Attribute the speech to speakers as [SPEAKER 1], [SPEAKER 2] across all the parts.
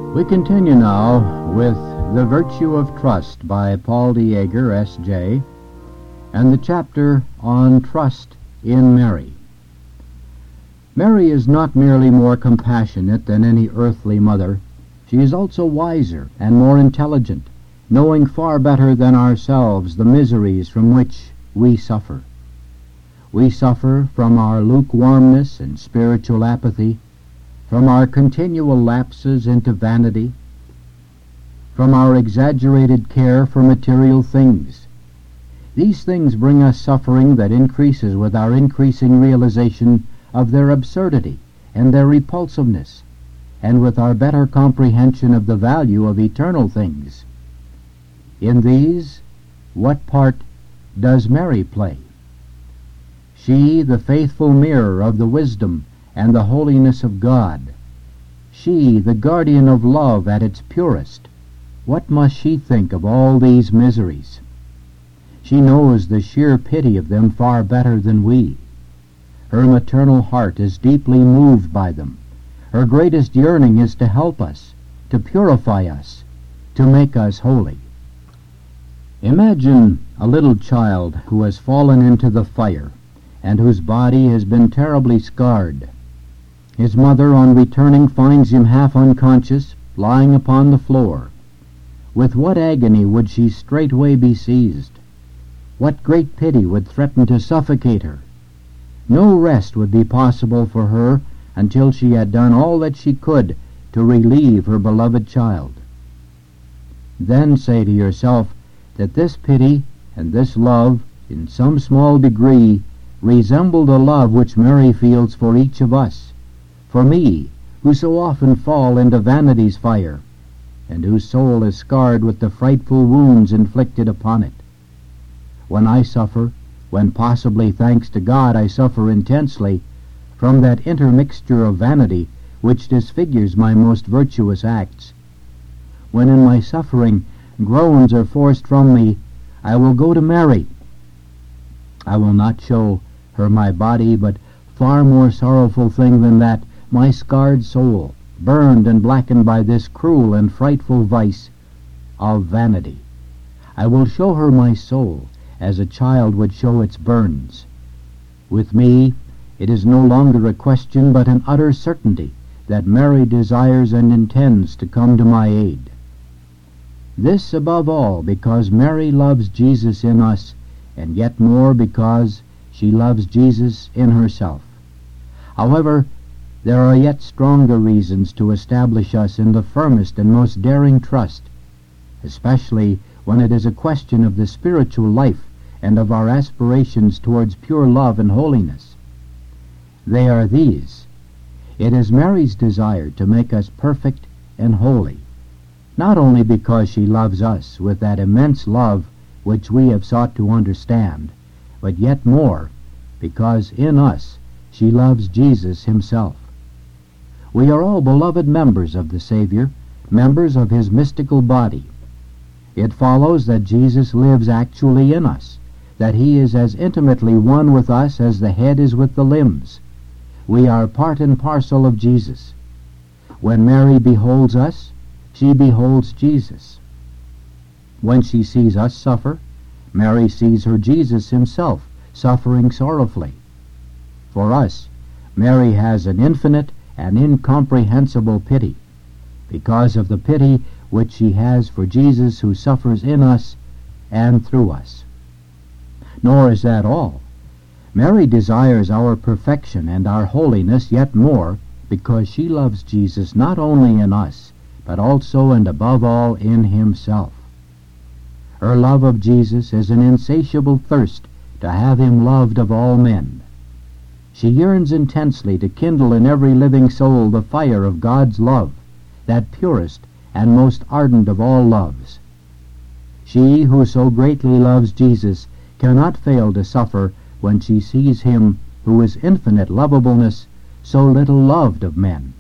[SPEAKER 1] We continue now with The Virtue of Trust by Paul D. Yeager, S.J., and the chapter on Trust in Mary. Mary is not merely more compassionate than any earthly mother. She is also wiser and more intelligent, knowing far better than ourselves the miseries from which we suffer. We suffer from our lukewarmness and spiritual apathy, from our continual lapses into vanity, from our exaggerated care for material things. These things bring us suffering that increases with our increasing realization of their absurdity and their repulsiveness, and with our better comprehension of the value of eternal things. In these, what part does Mary play? She, the faithful mirror of the wisdom and the holiness of God. She, the guardian of love at its purest. What must she think of all these miseries? She knows the sheer pity of them far better than we. Her maternal heart is deeply moved by them. Her greatest yearning is to help us, to purify us, to make us holy. Imagine a little child who has fallen into the fire and whose body has been terribly scarred. His mother, on returning, finds him half unconscious, lying upon the floor. With what agony would she straightway be seized? What great pity would threaten to suffocate her? No rest would be possible for her until she had done all that she could to relieve her beloved child. Then say to yourself that this pity and this love, in some small degree, resemble the love which Mary feels for each of us, for me, who so often fall into vanity's fire, and whose soul is scarred with the frightful wounds inflicted upon it. When I suffer, when possibly, thanks to God, I suffer intensely from that intermixture of vanity which disfigures my most virtuous acts, when in my suffering groans are forced from me, I will go to Mary. I will not show her my body, but far more sorrowful thing than that, my scarred soul, burned and blackened by this cruel and frightful vice of vanity. I will show her my soul as a child would show its burns. With me, it is no longer a question but an utter certainty that Mary desires and intends to come to my aid. This above all because Mary loves Jesus in us, and yet more because she loves Jesus in herself. However, there are yet stronger reasons to establish us in the firmest and most daring trust, especially when it is a question of the spiritual life and of our aspirations towards pure love and holiness. They are these. It is Mary's desire to make us perfect and holy, not only because she loves us with that immense love which we have sought to understand, but yet more because in us she loves Jesus himself. We are all beloved members of the Savior, members of his mystical body. It follows that Jesus lives actually in us, that he is as intimately one with us as the head is with the limbs. We are part and parcel of Jesus. When Mary beholds us, she beholds Jesus. When she sees us suffer, Mary sees her Jesus himself suffering sorrowfully. For us, Mary has an infinite and incomprehensible pity, because of the pity which she has for Jesus who suffers in us and through us. Nor is that all. Mary desires our perfection and our holiness yet more because she loves Jesus not only in us, but also and above all in himself. Her love of Jesus is an insatiable thirst to have him loved of all men. She yearns intensely to kindle in every living soul the fire of God's love, that purest and most ardent of all loves. She who so greatly loves Jesus cannot fail to suffer when she sees him who is infinite lovableness so little loved of men.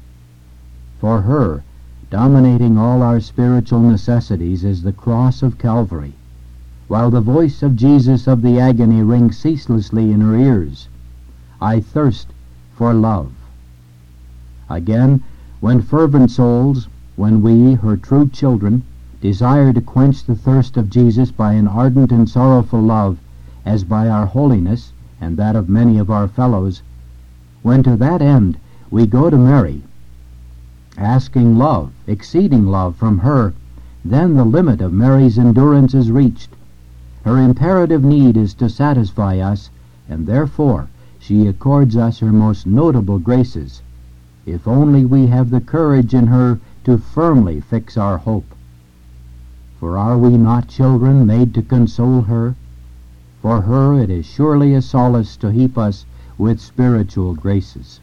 [SPEAKER 1] For her, dominating all our spiritual necessities is the cross of Calvary, while the voice of Jesus of the agony rings ceaselessly in her ears. I thirst for love. Again, when fervent souls, when we, her true children, desire to quench the thirst of Jesus by an ardent and sorrowful love, as by our holiness and that of many of our fellows, when to that end we go to Mary, asking love, exceeding love from her, then the limit of Mary's endurance is reached. Her imperative need is to satisfy us, and therefore she accords us her most notable graces, if only we have the courage in her to firmly fix our hope. For are we not children made to console her? For her it is surely a solace to heap us with spiritual graces.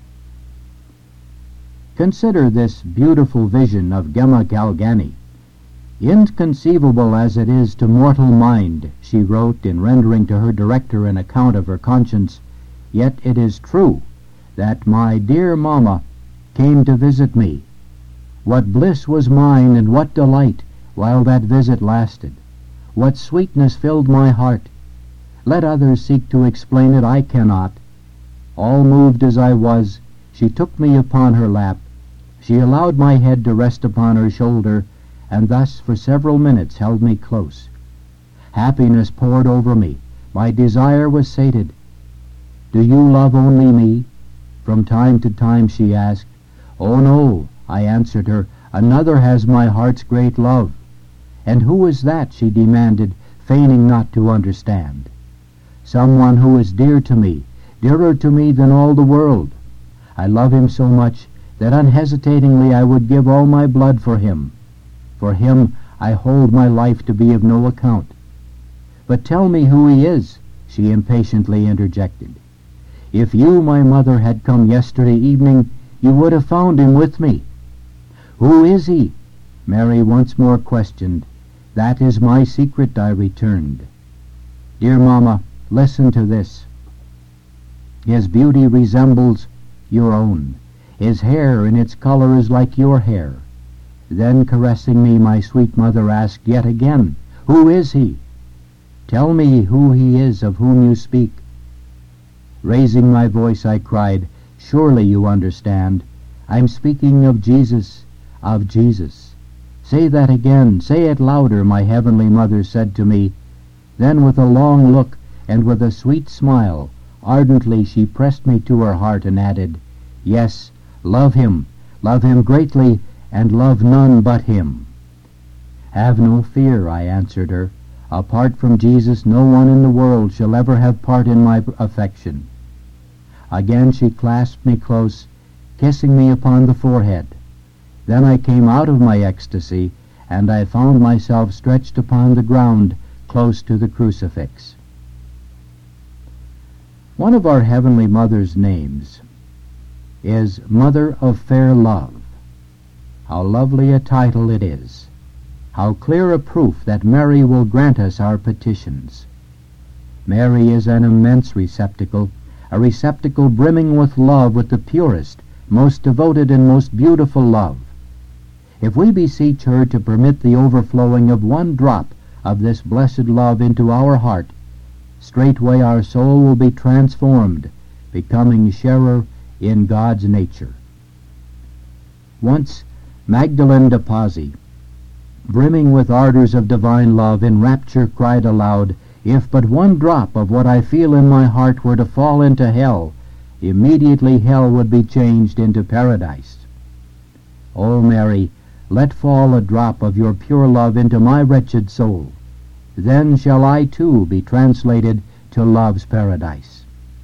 [SPEAKER 1] Consider this beautiful vision of Gemma Galgani. Inconceivable as it is to mortal mind, she wrote in rendering to her director an account of her conscience, yet it is true that my dear mamma came to visit me. What bliss was mine and what delight while that visit lasted. What sweetness filled my heart. Let others seek to explain it, I cannot. All moved as I was, she took me upon her lap. She allowed my head to rest upon her shoulder, and thus for several minutes held me close. Happiness poured over me. My desire was sated. Do you love only me? From time to time she asked. Oh no, I answered her, another has my heart's great love. And who is that? She demanded, feigning not to understand. Someone who is dear to me, dearer to me than all the world. I love him so much that unhesitatingly I would give all my blood for him. For him I hold my life to be of no account. But tell me who he is, she impatiently interjected. If you, my mother, had come yesterday evening, you would have found him with me. Who is he? Mary once more questioned. That is my secret, I returned. Dear mamma, listen to this. His beauty resembles your own. His hair in its color is like your hair. Then, caressing me, my sweet mother asked yet again, who is he? Tell me who he is of whom you speak. Raising my voice, I cried, surely you understand. I'm speaking of Jesus, of Jesus. Say that again, say it louder, my heavenly mother said to me. Then with a long look and with a sweet smile, ardently she pressed me to her heart and added, yes, love him greatly, and love none but him. Have no fear, I answered her. Apart from Jesus, no one in the world shall ever have part in my affection. Again she clasped me close, kissing me upon the forehead. Then I came out of my ecstasy, and I found myself stretched upon the ground close to the crucifix. One of our Heavenly Mother's names is Mother of Fair Love. How lovely a title it is! How clear a proof that Mary will grant us our petitions! Mary is an immense receptacle, a receptacle brimming with love, with the purest, most devoted, and most beautiful love. If we beseech her to permit the overflowing of one drop of this blessed love into our heart, straightway our soul will be transformed, becoming sharer in God's nature. Once Magdalene de Pazzi, brimming with ardors of divine love, in rapture cried aloud, if but one drop of what I feel in my heart were to fall into hell, immediately hell would be changed into paradise. O Mary, let fall a drop of your pure love into my wretched soul. Then shall I too be translated to love's paradise.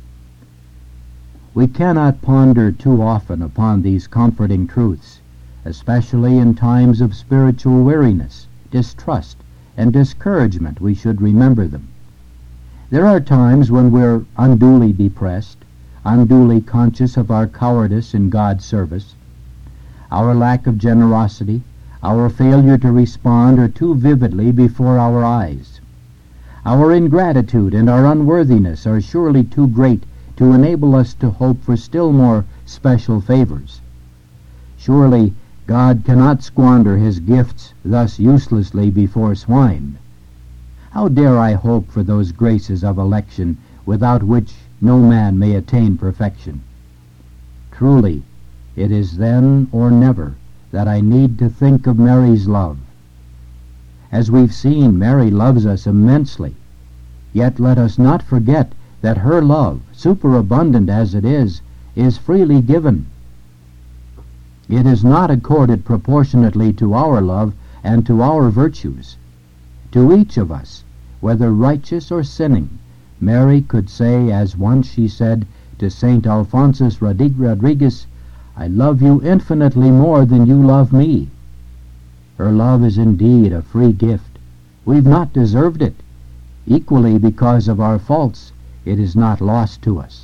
[SPEAKER 1] We cannot ponder too often upon these comforting truths, especially in times of spiritual weariness, distrust, and discouragement. We should remember them. There are times when we're unduly depressed, unduly conscious of our cowardice in God's service. Our lack of generosity, our failure to respond are too vividly before our eyes. Our ingratitude and our unworthiness are surely too great to enable us to hope for still more special favors. Surely God cannot squander his gifts thus uselessly before swine. How dare I hope for those graces of election without which no man may attain perfection? Truly, it is then or never that I need to think of Mary's love. As we've seen, Mary loves us immensely, yet let us not forget that her love, superabundant as it is freely given. It is not accorded proportionately to our love and to our virtues. To each of us, whether righteous or sinning, Mary could say, as once she said to St. Alphonsus Rodriguez, "I love you infinitely more than you love me." Her love is indeed a free gift. We've not deserved it. Equally, because of our faults, it is not lost to us.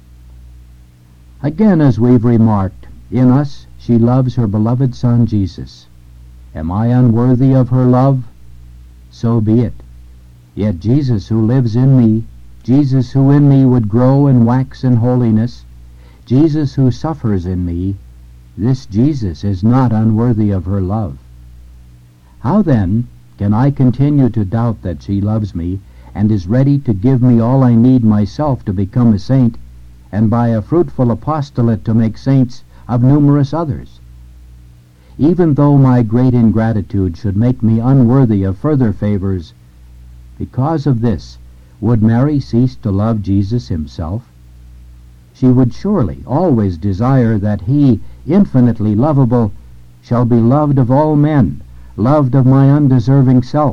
[SPEAKER 1] Again, as we've remarked, in us she loves her beloved Son Jesus. Am I unworthy of her love? So be it. Yet Jesus who lives in me, Jesus who in me would grow and wax in holiness, Jesus who suffers in me, this Jesus is not unworthy of her love. How then can I continue to doubt that she loves me and is ready to give me all I need myself to become a saint, and by a fruitful apostolate to make saints of numerous others? Even though my great ingratitude should make me unworthy of further favors, because of this, would Mary cease to love Jesus himself? She would surely always desire that he, infinitely lovable, shall be loved of all men, loved of my undeserving self.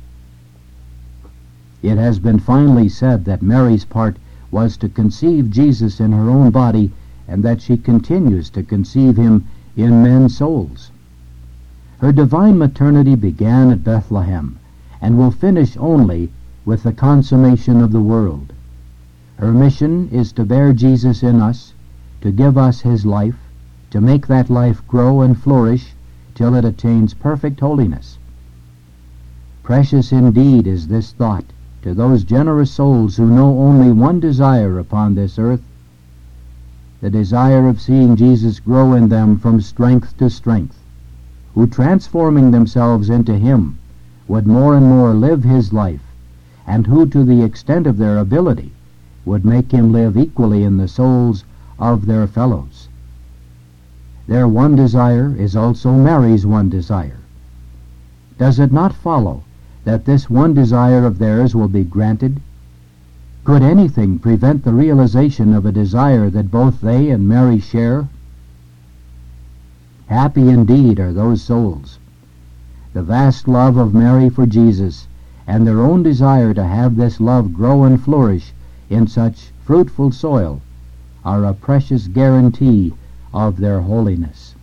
[SPEAKER 1] It has been finely said that Mary's part was to conceive Jesus in her own body, and that she continues to conceive him in men's souls. Her divine maternity began at Bethlehem, and will finish only with the consummation of the world. Her mission is to bear Jesus in us, to give us his life, to make that life grow and flourish till it attains perfect holiness. Precious indeed is this thought to those generous souls who know only one desire upon this earth, the desire of seeing Jesus grow in them from strength to strength, who, transforming themselves into him, would more and more live his life, and who, to the extent of their ability, would make him live equally in the souls of their fellows. Their one desire is also Mary's one desire. Does it not follow that this one desire of theirs will be granted? Could anything prevent the realization of a desire that both they and Mary share? Happy indeed are those souls. The vast love of Mary for Jesus, and their own desire to have this love grow and flourish in such fruitful soil, are a precious guarantee of their holiness.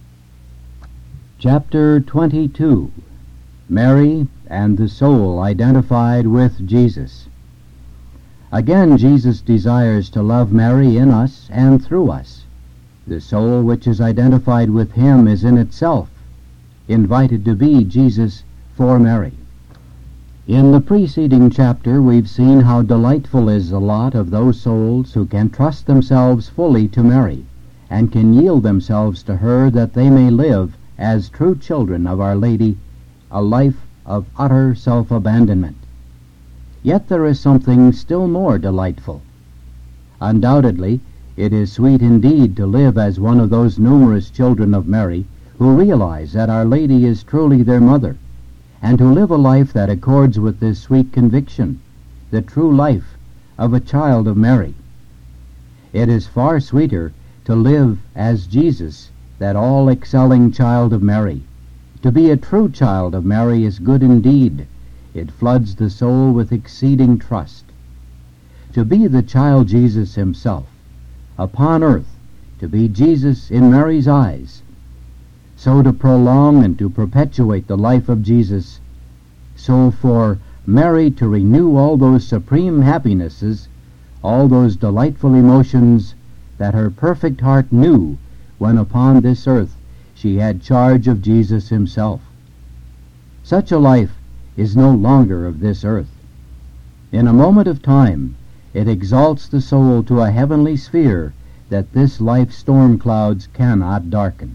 [SPEAKER 1] Chapter 22. Mary and the soul identified with Jesus. Again, Jesus desires to love Mary in us and through us. The soul which is identified with him is in itself invited to be Jesus for Mary. In the preceding chapter, we've seen how delightful is the lot of those souls who can trust themselves fully to Mary, and can yield themselves to her, that they may live, as true children of Our Lady, a life of utter self-abandonment. Yet there is something still more delightful. Undoubtedly, it is sweet indeed to live as one of those numerous children of Mary who realize that Our Lady is truly their mother, and to live a life that accords with this sweet conviction, the true life of a child of Mary. It is far sweeter to live as Jesus, that all-excelling child of Mary. To be a true child of Mary is good indeed. It floods the soul with exceeding trust. To be the child Jesus himself, upon earth, to be Jesus in Mary's eyes, so to prolong and to perpetuate the life of Jesus, so for Mary to renew all those supreme happinesses, all those delightful emotions that her perfect heart knew when upon this earth she had charge of Jesus himself. Such a life is no longer of this earth. In a moment of time, it exalts the soul to a heavenly sphere that this life's storm clouds cannot darken.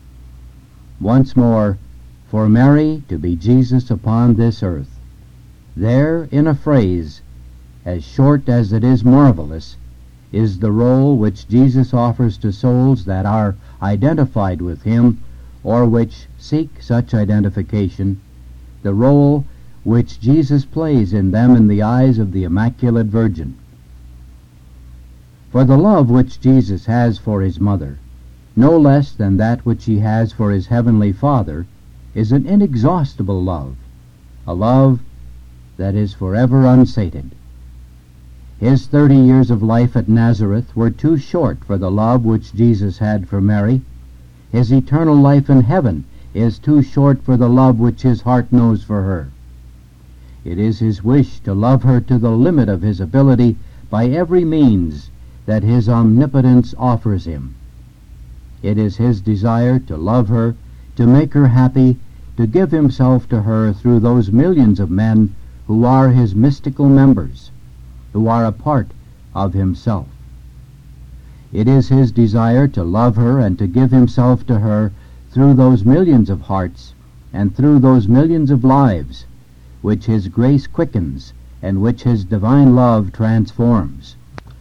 [SPEAKER 1] Once more, for Mary to be Jesus upon this earth. There, in a phrase, as short as it is marvelous, is the role which Jesus offers to souls that are identified with him or which seek such identification, the role which Jesus plays in them in the eyes of the Immaculate Virgin. For the love which Jesus has for his mother, no less than that which he has for his heavenly Father, is an inexhaustible love, a love that is forever unsated. His 30 years of life at Nazareth were too short for the love which Jesus had for Mary. His eternal life in heaven is too short for the love which his heart knows for her. It is his wish to love her to the limit of his ability by every means that his omnipotence offers him. It is his desire to love her, to make her happy, to give himself to her through those millions of men who are his mystical members, who are a part of himself. It is his desire to love her and to give himself to her through those millions of hearts and through those millions of lives which his grace quickens and which his divine love transforms.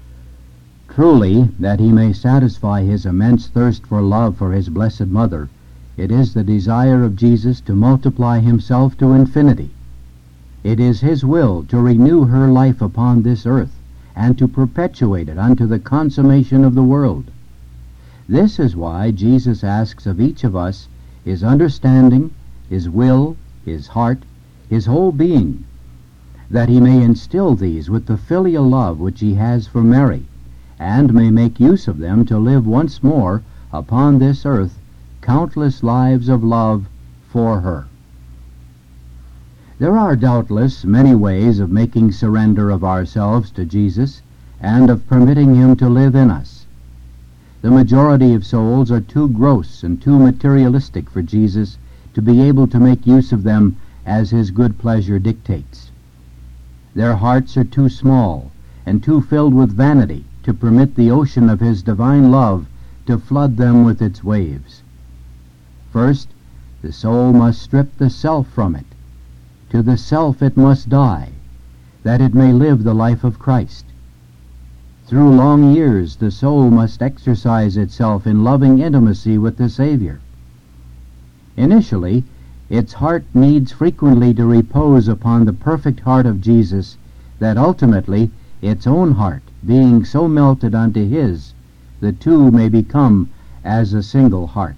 [SPEAKER 1] Truly, that he may satisfy his immense thirst for love for his Blessed Mother, it is the desire of Jesus to multiply himself to infinity. It is his will to renew her life upon this earth and to perpetuate it unto the consummation of the world. This is why Jesus asks of each of us his understanding, his will, his heart, his whole being, that he may instill these with the filial love which he has for Mary, and may make use of them to live once more upon this earth countless lives of love for her. There are doubtless many ways of making surrender of ourselves to Jesus and of permitting him to live in us. The majority of souls are too gross and too materialistic for Jesus to be able to make use of them as his good pleasure dictates. Their hearts are too small and too filled with vanity to permit the ocean of his divine love to flood them with its waves. First, the soul must strip the self from it. To the self it must die, that it may live the life of Christ. Through long years the soul must exercise itself in loving intimacy with the Savior. Initially, its heart needs frequently to repose upon the perfect heart of Jesus, that ultimately its own heart, being so melted unto his, the two may become as a single heart.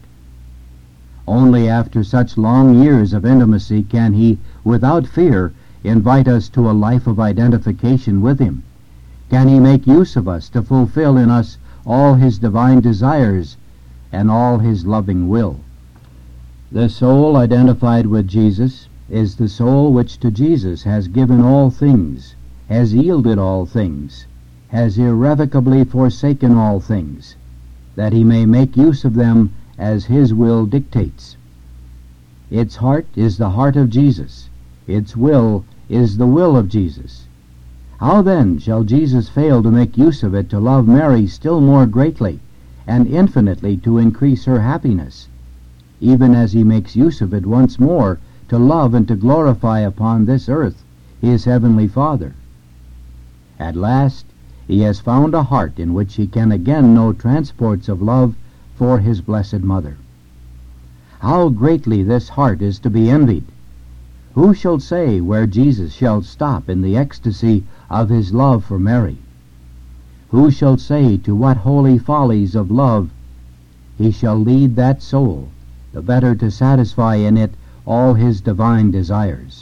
[SPEAKER 1] Only after such long years of intimacy can he, without fear, invite us to a life of identification with him. Can he make use of us to fulfill in us all his divine desires and all his loving will. The soul identified with Jesus is the soul which to Jesus has given all things, has yielded all things, has irrevocably forsaken all things, that he may make use of them as his will dictates. Its heart is the heart of Jesus. Its will is the will of Jesus. How then shall Jesus fail to make use of it to love Mary still more greatly and infinitely to increase her happiness, even as he makes use of it once more to love and to glorify upon this earth his heavenly Father? At last he has found a heart in which he can again know transports of love for his Blessed Mother. How greatly this heart is to be envied! Who shall say where Jesus shall stop in the ecstasy of his love for Mary? Who shall say to what holy follies of love he shall lead that soul, the better to satisfy in it all his divine desires?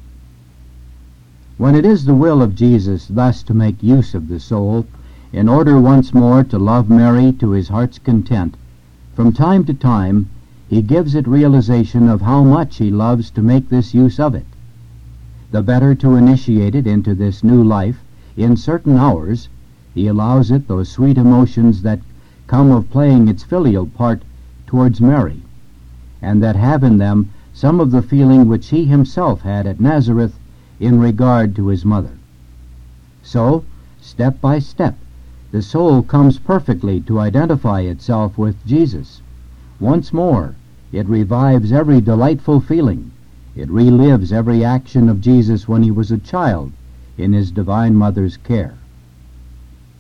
[SPEAKER 1] When it is the will of Jesus thus to make use of the soul, in order once more to love Mary to his heart's content, from time to time he gives it realization of how much he loves to make this use of it. The better to initiate it into this new life, in certain hours he allows it those sweet emotions that come of playing its filial part towards Mary, and that have in them some of the feeling which he himself had at Nazareth in regard to his mother. So, step by step, the soul comes perfectly to identify itself with Jesus. Once more, it revives every delightful feeling. It relives every action of Jesus when he was a child in his divine mother's care.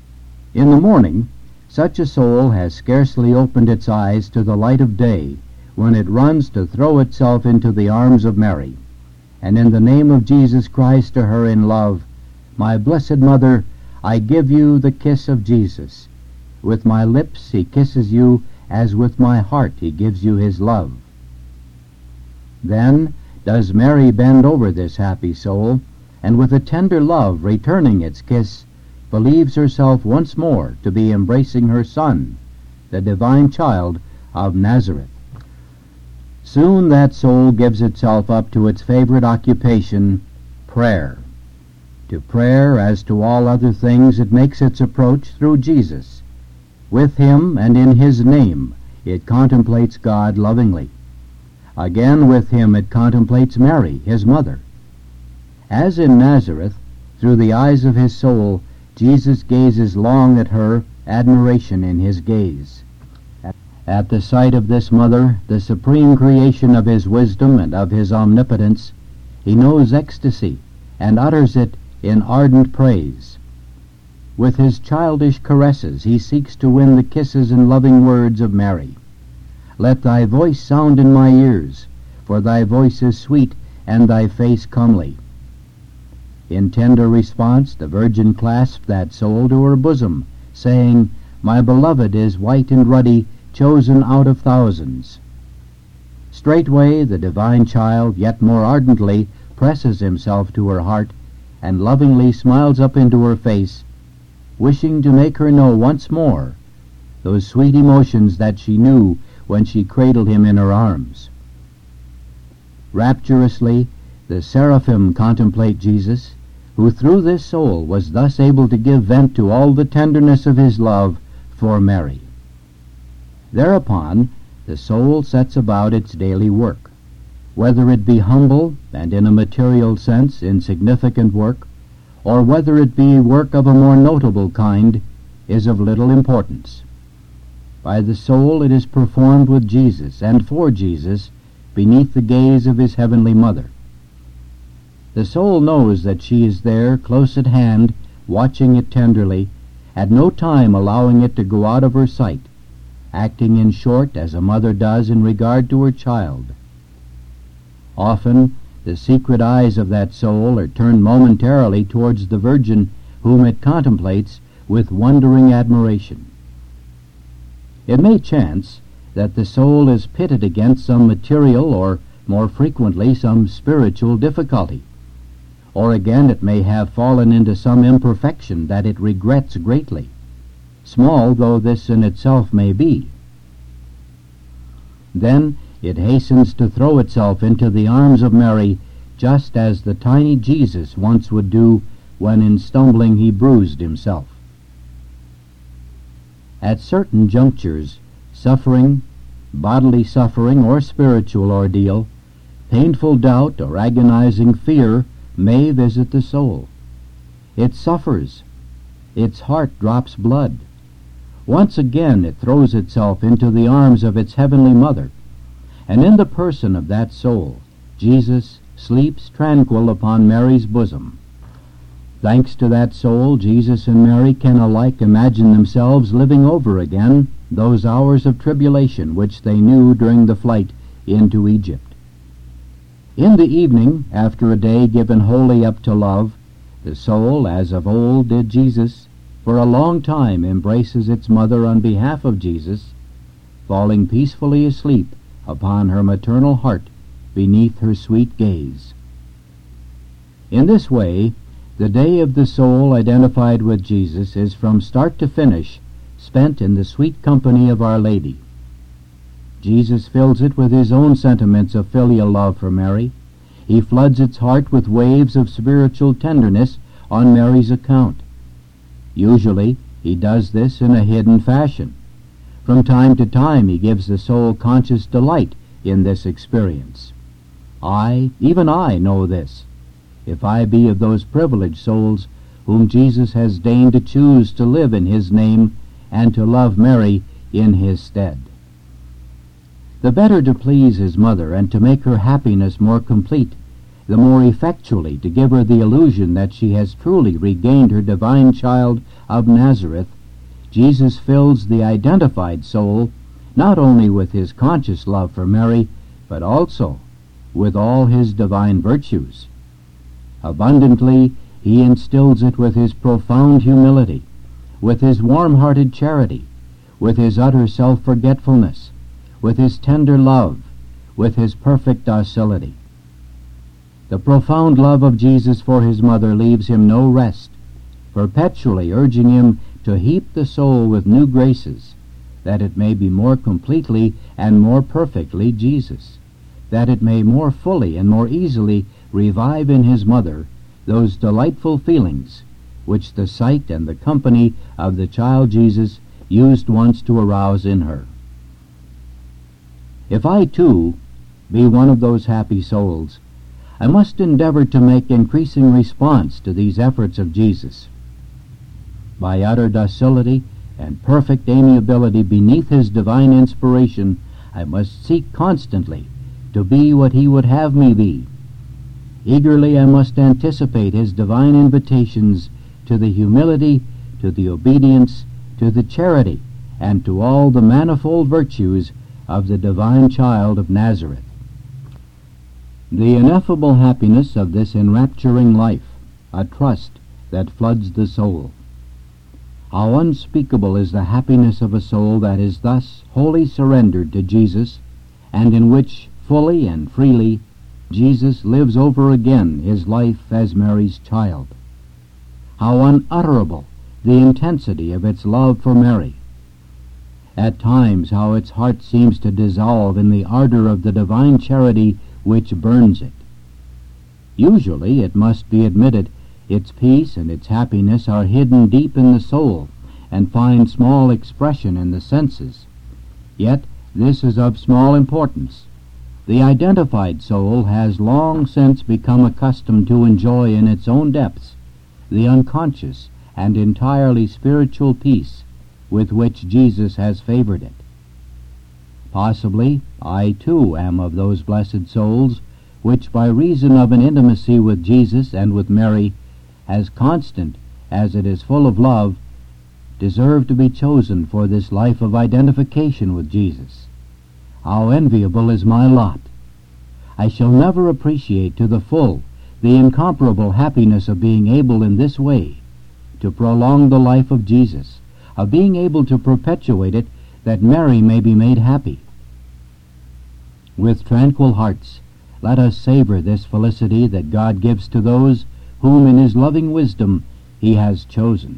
[SPEAKER 1] In the morning, such a soul has scarcely opened its eyes to the light of day when it runs to throw itself into the arms of Mary, and in the name of Jesus Christ to her in love, "My Blessed Mother, I give you the kiss of Jesus. With my lips he kisses you, as with my heart he gives you his love." Then does Mary bend over this happy soul, and with a tender love returning its kiss, believes herself once more to be embracing her Son, the divine child of Nazareth. Soon that soul gives itself up to its favorite occupation, prayer. To prayer, as to all other things, it makes its approach through Jesus. With him and in his name it contemplates God lovingly. Again with him it contemplates Mary, his mother. As in Nazareth, through the eyes of his soul, Jesus gazes long at her, admiration in his gaze. At the sight of this mother, the supreme creation of his wisdom and of his omnipotence, he knows ecstasy and utters it in ardent praise. With his childish caresses he seeks to win the kisses and loving words of Mary. "Let thy voice sound in my ears, for thy voice is sweet and thy face comely." In tender response the Virgin clasped that soul to her bosom, saying, "My beloved is white and ruddy, chosen out of thousands." Straightway the divine child yet more ardently presses himself to her heart, and lovingly smiles up into her face, wishing to make her know once more those sweet emotions that she knew when she cradled him in her arms. Rapturously the seraphim contemplate Jesus, who through this soul was thus able to give vent to all the tenderness of his love for Mary. Thereupon the soul sets about its daily work. Whether it be humble and in a material sense insignificant work, or whether it be work of a more notable kind, is of little importance. By the soul it is performed with Jesus and for Jesus, beneath the gaze of his heavenly mother. The soul knows that she is there, close at hand, watching it tenderly, at no time allowing it to go out of her sight, acting in short as a mother does in regard to her child. Often the secret eyes of that soul are turned momentarily towards the Virgin whom it contemplates with wondering admiration. It may chance that the soul is pitted against some material or, more frequently, some spiritual difficulty. Or again it may have fallen into some imperfection that it regrets greatly, small though this in itself may be. Then it hastens to throw itself into the arms of Mary, just as the tiny Jesus once would do when in stumbling he bruised himself. At certain junctures, suffering, bodily suffering or spiritual ordeal, painful doubt or agonizing fear may visit the soul. It suffers. Its heart drops blood. Once again it throws itself into the arms of its heavenly mother, and in the person of that soul, Jesus sleeps tranquil upon Mary's bosom. Thanks to that soul, Jesus and Mary can alike imagine themselves living over again those hours of tribulation which they knew during the flight into Egypt. In the evening, after a day given wholly up to love, the soul, as of old did Jesus, for a long time embraces its mother on behalf of Jesus, falling peacefully asleep upon her maternal heart beneath her sweet gaze. In this way, the day of the soul identified with Jesus is from start to finish spent in the sweet company of Our Lady. Jesus fills it with his own sentiments of filial love for Mary. He floods its heart with waves of spiritual tenderness on Mary's account. Usually he does this in a hidden fashion. From time to time he gives the soul conscious delight in this experience. Even I, know this, if I be of those privileged souls whom Jesus has deigned to choose to live in his name and to love Mary in his stead. The better to please his mother and to make her happiness more complete, the more effectually to give her the illusion that she has truly regained her divine child of Nazareth, Jesus fills the identified soul not only with his conscious love for Mary, but also with all his divine virtues. Abundantly, he instills it with his profound humility, with his warm-hearted charity, with his utter self-forgetfulness, with his tender love, with his perfect docility. The profound love of Jesus for his mother leaves him no rest, perpetually urging him to heap the soul with new graces, that it may be more completely and more perfectly Jesus, that it may more fully and more easily revive in his mother those delightful feelings which the sight and the company of the child Jesus used once to arouse in her. If I, too, be one of those happy souls, I must endeavor to make increasing response to these efforts of Jesus. By utter docility and perfect amiability beneath his divine inspiration, I must seek constantly to be what he would have me be. Eagerly I must anticipate his divine invitations to the humility, to the obedience, to the charity, and to all the manifold virtues of the divine child of Nazareth. The ineffable happiness of this enrapturing life, a trust that floods the soul. How unspeakable is the happiness of a soul that is thus wholly surrendered to Jesus, and in which fully and freely Jesus lives over again his life as Mary's child. How unutterable the intensity of its love for Mary. At times how its heart seems to dissolve in the ardor of the divine charity which burns it. Usually, it must be admitted, its peace and its happiness are hidden deep in the soul and find small expression in the senses. Yet this is of small importance. The identified soul has long since become accustomed to enjoy in its own depths the unconscious and entirely spiritual peace with which Jesus has favored it. Possibly I too am of those blessed souls which, by reason of an intimacy with Jesus and with Mary, as constant as it is full of love, deserve to be chosen for this life of identification with Jesus. How enviable is my lot! I shall never appreciate to the full the incomparable happiness of being able in this way to prolong the life of Jesus, of being able to perpetuate it, that Mary may be made happy. With tranquil hearts, let us savor this felicity that God gives to those whom in his loving wisdom he has chosen.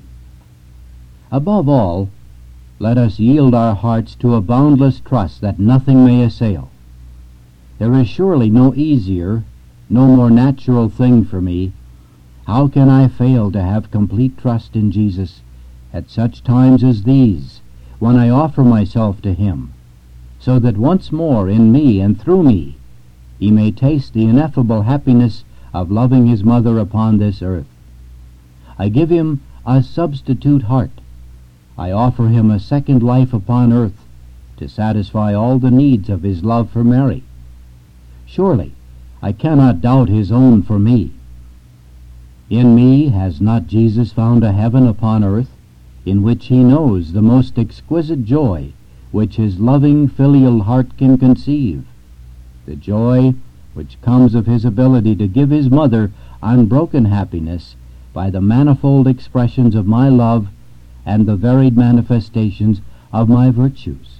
[SPEAKER 1] Above all, let us yield our hearts to a boundless trust that nothing may assail. There is surely no easier, no more natural thing for me. How can I fail to have complete trust in Jesus at such times as these, when I offer myself to him, so that once more in me and through me he may taste the ineffable happiness of loving his mother upon this earth? I give him a substitute heart. I offer him a second life upon earth to satisfy all the needs of his love for Mary. Surely I cannot doubt his own for me. In me has not Jesus found a heaven upon earth, in which he knows the most exquisite joy which his loving filial heart can conceive, the joy which comes of his ability to give his mother unbroken happiness by the manifold expressions of my love and the varied manifestations of my virtues.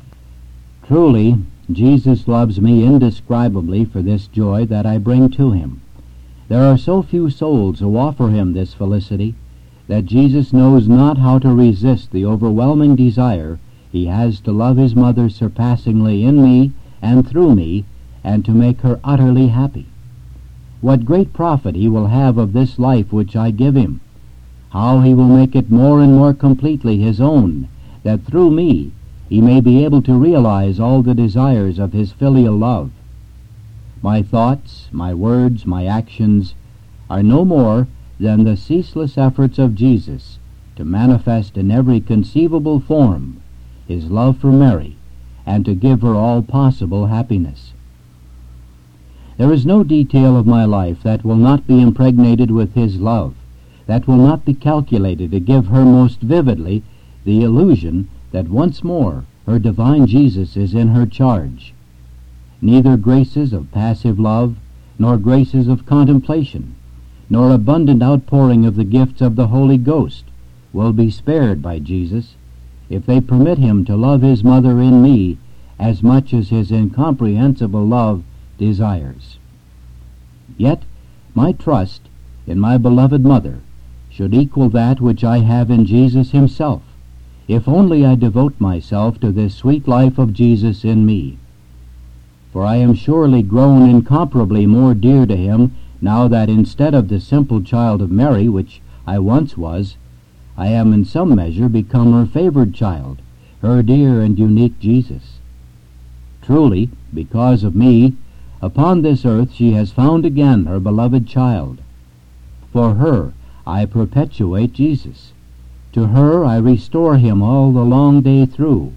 [SPEAKER 1] Truly, Jesus loves me indescribably for this joy that I bring to him. There are so few souls who offer him this felicity that Jesus knows not how to resist the overwhelming desire he has to love his mother surpassingly in me and through me, and to make her utterly happy. What great profit he will have of this life which I give him! How he will make it more and more completely his own, that through me he may be able to realize all the desires of his filial love. My thoughts, my words, my actions are no more than the ceaseless efforts of Jesus to manifest in every conceivable form his love for Mary, and to give her all possible happiness. There is no detail of my life that will not be impregnated with his love, that will not be calculated to give her most vividly the illusion that once more her divine Jesus is in her charge. Neither graces of passive love, nor graces of contemplation, nor abundant outpouring of the gifts of the Holy Ghost will be spared by Jesus if they permit him to love his mother in me as much as his incomprehensible love desires. Yet my trust in my beloved mother should equal that which I have in Jesus himself, if only I devote myself to this sweet life of Jesus in me. For I am surely grown incomparably more dear to him now that instead of the simple child of Mary, which I once was, I am in some measure become her favored child, her dear and unique Jesus. Truly, because of me, upon this earth she has found again her beloved child. For her I perpetuate Jesus. To her I restore him all the long day through.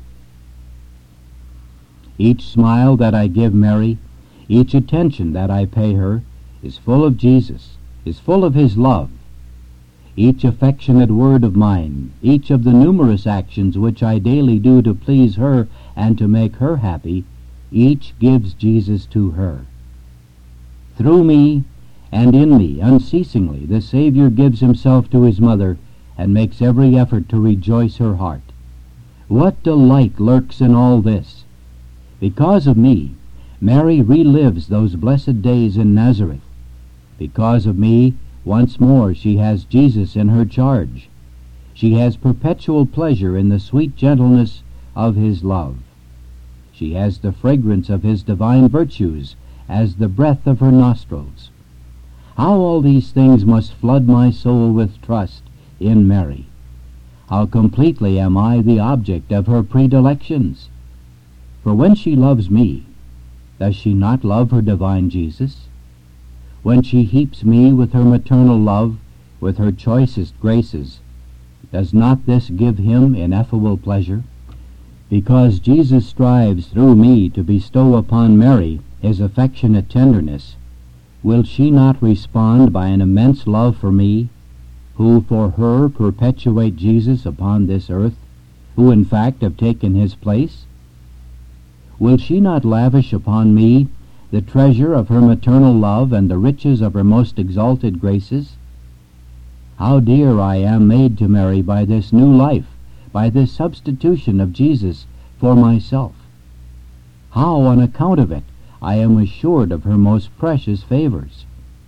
[SPEAKER 1] Each smile that I give Mary, each attention that I pay her, is full of Jesus, is full of his love. Each affectionate word of mine, each of the numerous actions which I daily do to please her and to make her happy, each gives Jesus to her. Through me and in me, unceasingly, the Savior gives himself to his mother and makes every effort to rejoice her heart. What delight lurks in all this! Because of me, Mary relives those blessed days in Nazareth. Because of me, once more she has Jesus in her charge. She has perpetual pleasure in the sweet gentleness of his love. She has the fragrance of his divine virtues as the breath of her nostrils. How all these things must flood my soul with trust in Mary! How completely am I the object of her predilections! For when she loves me, does she not love her divine Jesus? When she heaps me with her maternal love, with her choicest graces, does not this give him ineffable pleasure? Because Jesus strives through me to bestow upon Mary his affectionate tenderness, will she not respond by an immense love for me, who for her perpetuate Jesus upon this earth, who in fact have taken his place? Will she not lavish upon me the treasure of her maternal love and the riches of her most exalted graces? How dear I am made to Mary by this new life, by this substitution of Jesus for myself! How, on account of it, I am assured of her most precious favors!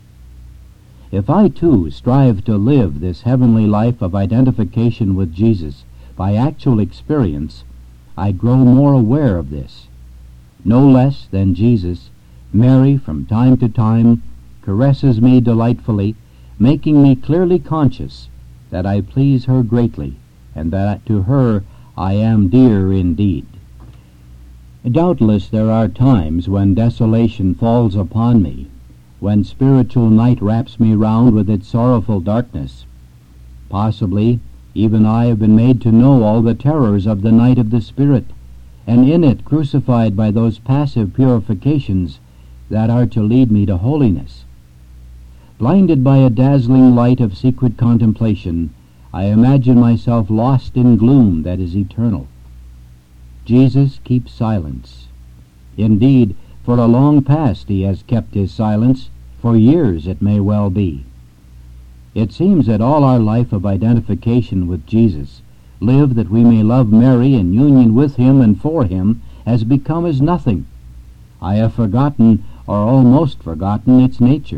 [SPEAKER 1] If I too strive to live this heavenly life of identification with Jesus by actual experience, I grow more aware of this. No less than Jesus, Mary from time to time caresses me delightfully, making me clearly conscious that I please her greatly, and that to her I am dear indeed. Doubtless there are times when desolation falls upon me, when spiritual night wraps me round with its sorrowful darkness. Possibly even I have been made to know all the terrors of the night of the Spirit, and in it crucified by those passive purifications that are to lead me to holiness. Blinded by a dazzling light of secret contemplation, I imagine myself lost in gloom that is eternal. Jesus keeps silence. Indeed, for a long past he has kept his silence, for years it may well be. It seems that all our life of identification with Jesus, live that we may love Mary in union with him and for him, has become as nothing. I have forgotten, or almost forgotten, its nature.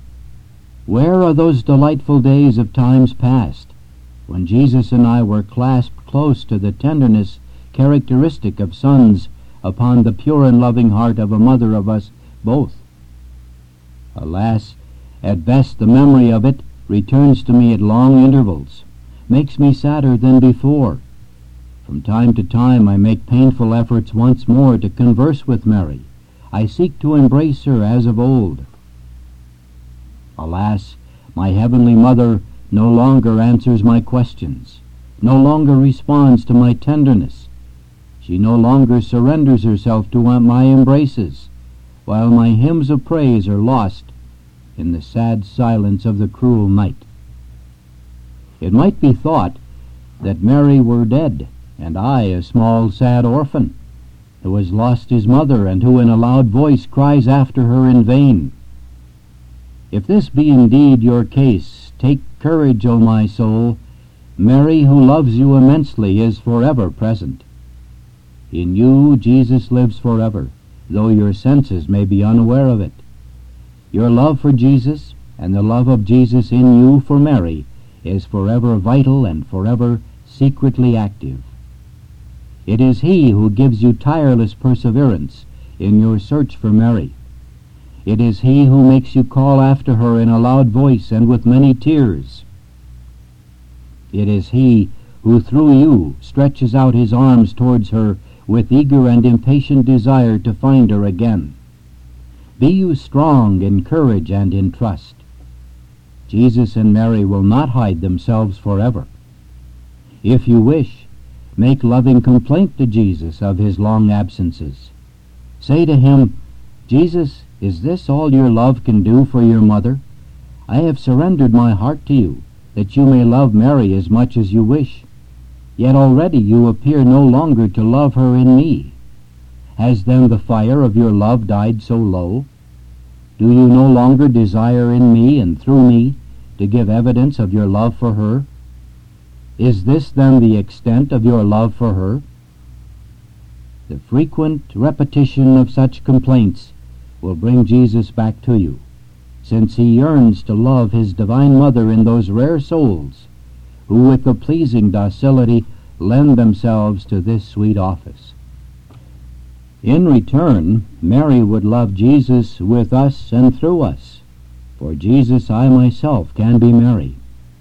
[SPEAKER 1] Where are those delightful days of times past, when Jesus and I were clasped close to the tenderness characteristic of sons upon the pure and loving heart of a mother of us both? Alas, at best the memory of it returns to me at long intervals, makes me sadder than before. From time to time I make painful efforts once more to converse with Mary. I seek to embrace her as of old. Alas, my heavenly mother no longer answers my questions, no longer responds to my tenderness. She no longer surrenders herself to my embraces, while my hymns of praise are lost in the sad silence of the cruel night. It might be thought that Mary were dead, and I a small sad orphan, who has lost his mother, and who in a loud voice cries after her in vain. If this be indeed your case, take courage, O my soul. Mary, who loves you immensely, is forever present. In you Jesus lives forever, though your senses may be unaware of it. Your love for Jesus, and the love of Jesus in you for Mary, is forever vital and forever secretly active. It is He who gives you tireless perseverance in your search for Mary. It is He who makes you call after her in a loud voice and with many tears. It is He who through you stretches out His arms towards her with eager and impatient desire to find her again. Be you strong in courage and in trust. Jesus and Mary will not hide themselves forever. If you wish, make loving complaint to Jesus of His long absences. Say to Him, Jesus, is this all your love can do for your mother? I have surrendered my heart to you, that you may love Mary as much as you wish. Yet already you appear no longer to love her in me. Has then the fire of your love died so low? Do you no longer desire in me and through me to give evidence of your love for her? Is this then the extent of your love for her? The frequent repetition of such complaints will bring Jesus back to you, since He yearns to love His divine Mother in those rare souls who with a pleasing docility lend themselves to this sweet office. In return, Mary would love Jesus with us and through us. For Jesus, I myself can be Mary.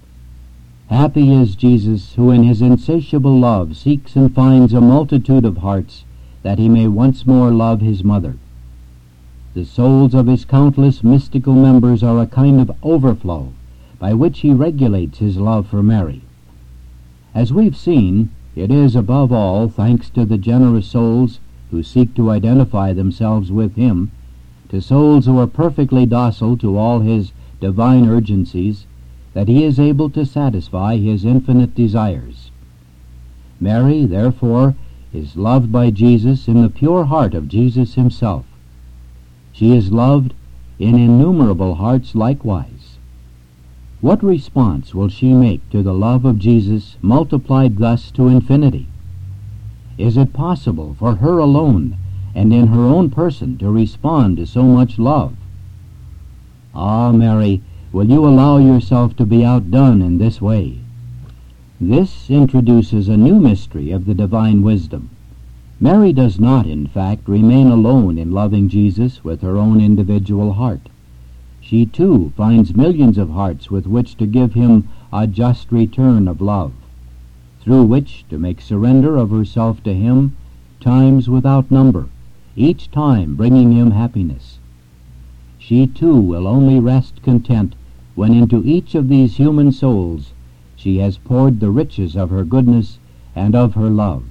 [SPEAKER 1] Happy is Jesus, who in His insatiable love seeks and finds a multitude of hearts, that He may once more love His mother. The souls of His countless mystical members are a kind of overflow by which He regulates His love for Mary. As we've seen, it is above all thanks to the generous souls who seek to identify themselves with Him, to souls who are perfectly docile to all His divine urgencies, that He is able to satisfy His infinite desires. Mary, therefore, is loved by Jesus in the pure heart of Jesus Himself. She is loved in innumerable hearts likewise. What response will she make to the love of Jesus multiplied thus to infinity? Is it possible for her alone and in her own person to respond to so much love? Ah, Mary, will you allow yourself to be outdone in this way? This introduces a new mystery of the divine wisdom. Mary does not, in fact, remain alone in loving Jesus with her own individual heart. She, too, finds millions of hearts with which to give Him a just return of love, through which to make surrender of herself to Him times without number, each time bringing Him happiness. She, too, will only rest content when into each of these human souls she has poured the riches of her goodness and of her love.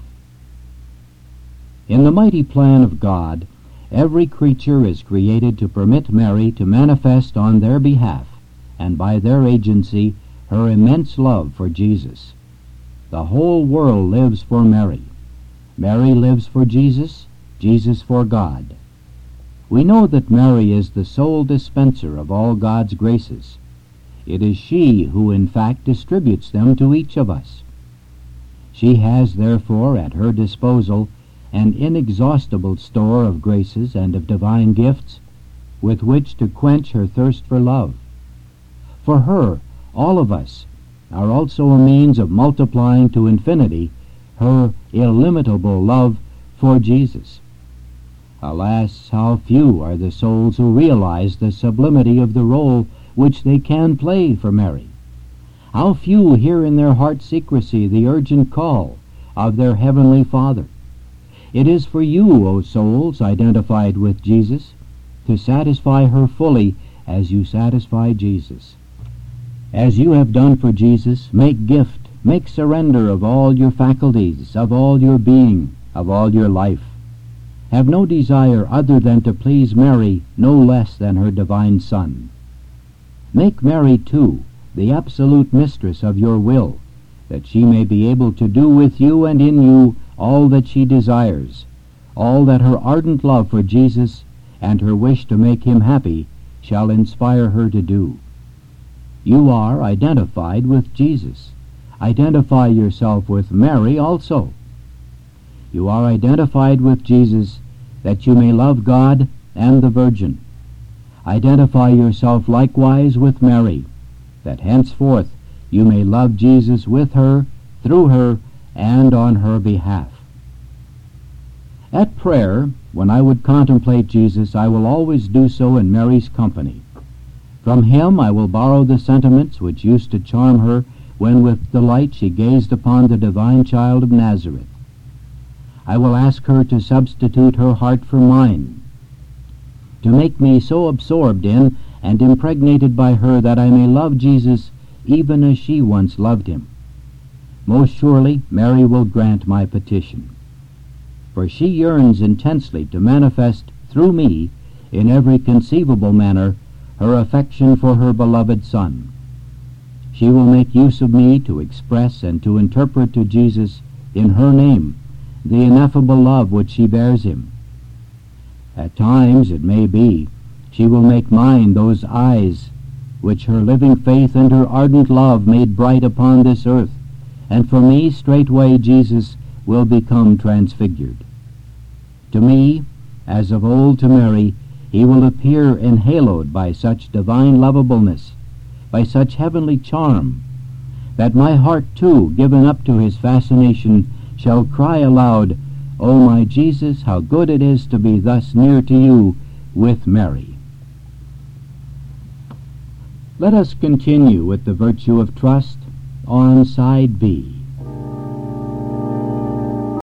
[SPEAKER 1] In the mighty plan of God, every creature is created to permit Mary to manifest on their behalf, and by their agency, her immense love for Jesus. The whole world lives for Mary. Mary lives for Jesus, Jesus for God. We know that Mary is the sole dispenser of all God's graces. It is she who in fact distributes them to each of us. She has therefore at her disposal an inexhaustible store of graces and of divine gifts with which to quench her thirst for love. For her, all of us are also a means of multiplying to infinity her illimitable love for Jesus. Alas, how few are the souls who realize the sublimity of the role which they can play for Mary. How few hear in their heart secrecy the urgent call of their Heavenly Father. It is for you, O souls identified with Jesus, to satisfy her fully as you satisfy Jesus. As you have done for Jesus, make gift, make surrender of all your faculties, of all your being, of all your life. Have no desire other than to please Mary no less than her divine Son. Make Mary, too, the absolute mistress of your will, that she may be able to do with you and in you all that she desires, all that her ardent love for Jesus and her wish to make him happy shall inspire her to do. You are identified with Jesus. Identify yourself with Mary also. You are identified with Jesus that you may love God and the Virgin. Identify yourself likewise with Mary, that henceforth you may love Jesus with her, through her, and on her behalf. At prayer, when I would contemplate Jesus, I will always do so in Mary's company. From him I will borrow the sentiments which used to charm her when with delight she gazed upon the divine child of Nazareth. I will ask her to substitute her heart for mine, to make me so absorbed in and impregnated by her that I may love Jesus even as she once loved him. Most surely Mary will grant my petition, for she yearns intensely to manifest through me in every conceivable manner her affection for her beloved Son. She will make use of me to express and to interpret to Jesus in her name the ineffable love which she bears him. At times, it may be, she will make mine those eyes which her living faith and her ardent love made bright upon this earth, and for me straightway Jesus will become transfigured. To me, as of old to Mary, he will appear enhaloed by such divine lovableness, by such heavenly charm, that my heart too, given up to his fascination, shall cry aloud, "O my Jesus, how good it is to be thus near to you with Mary." Let us continue with the virtue of trust on side B.